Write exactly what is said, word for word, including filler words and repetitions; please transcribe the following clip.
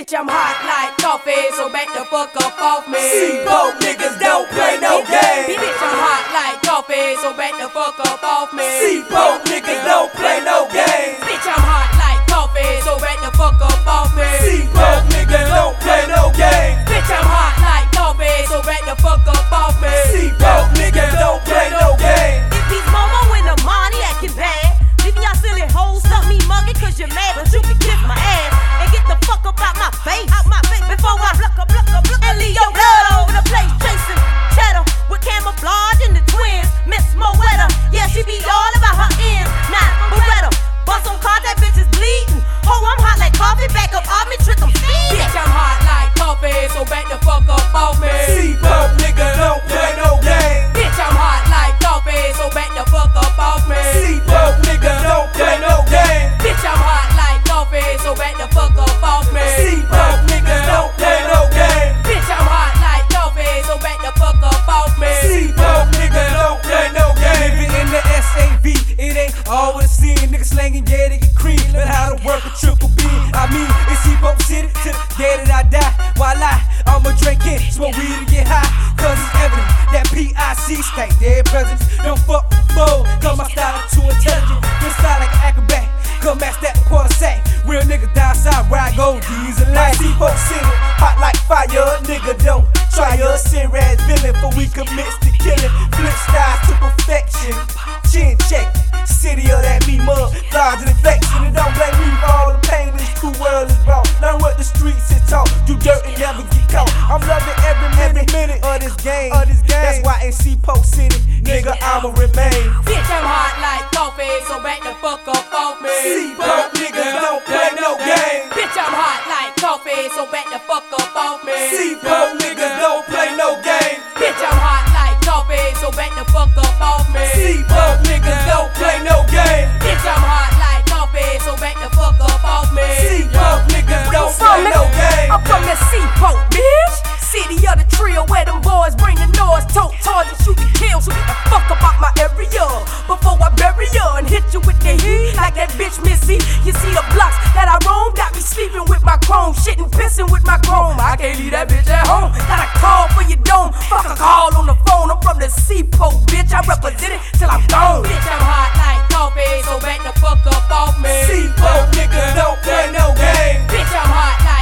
Bitch, I'm hot like coffee, so back the fuck up off me. C-Boat niggas don't play no games. Bitch, I'm hot like coffee, so back the fuck up off me. C-Boat niggas don't play no games. Bitch, I'm hot like coffee, so back the fuck up off me. C-Boat niggas don't play no games. Bitch, I'm hot like coffee, so back the fuck up off me. C-Boat niggas don't play no games. If these Momo and the money acting bad, leaving y'all silly hoes, suck me mugging cause you're mad, but you can kiss my ass and get the fuck up out my face, out my face before I pluck a pluck a pluck and leave your blood all over the place. Chasing cheddar with camouflage and the twins, Miss Moetta, yeah she be all about her ends. Nah, Beretta, bust on cars, that bitch is bleeding. Ho, I'm hot like coffee, back up off me, trick I'm steaming. Bitch, I'm hot like coffee, so back the fuck up off me. C-Boat niggas don't play no games. Bitch, I'm hot like coffee, so back the fuck up off me. C-Boat niggas don't play no games. Bitch, I'm hot like coffee, so back the fuck up off me. C-Boat niggas don't play no games. Bitch, I'm hot like coffee, so back the fuck up off me. C-Boat niggas don't play no games. Living in the S A V, it ain't all what it seems. Niggas slanging, yeah, they get cream. Learn how to work a triple B. I mean, it's C-Boat City to the day that I die. While I, I'ma drink it, smoke weed and get high. Cause it's evident that P I C stank. Dead presidents don't fuck with foe. Cause my style is too intelligent. This style like an acrobat. Come match that quarter sack. Real niggas down south where I go, diesel like C-Boat City, hot like fire. Nigga don't try your serious villain, for we commits to killing. Flip styles to perfection. Chin check, city of that me mud, dodge and inflection. And don't blame me for all the pain this cool world is wrong. Learn what the streets is taught. Do dirt and never get caught. I'm loving every minute, every minute of this game. Of this game. That's why in C-Boat City, nigga, I'ma remain. Bitch, I'm hot like coffee, so back the fuck up off me. C-Boat niggas don't play no games. Bitch, I'm hot like coffee, so back the fuck up off me. C-Boat niggas don't play no games. Bitch, I'm hot like coffee, so back the fuck up off me. C-Boat niggas don't play no games. Bitch, I'm hot like coffee, so back the fuck up off me. C-Boat niggas don't play no games. I'm from that C-Boat, bitch. City of the trio where them boys bring the noise. Tote target, shoot and kill, so get the fuck up out my area before I bury ya and hit you with the heat like that bitch Missy. You see the blocks that I roam, got me sleeping with my chrome, shitting, pissing with my chrome. I can't leave that bitch at home. Got a call for your dome, fuck a call on the phone. I'm from the C-Boat, bitch. I represent it till I'm gone. Bitch, I'm hot like coffee, so back the fuck up off me. C-Boat niggas don't play no games. Bitch, I'm hot like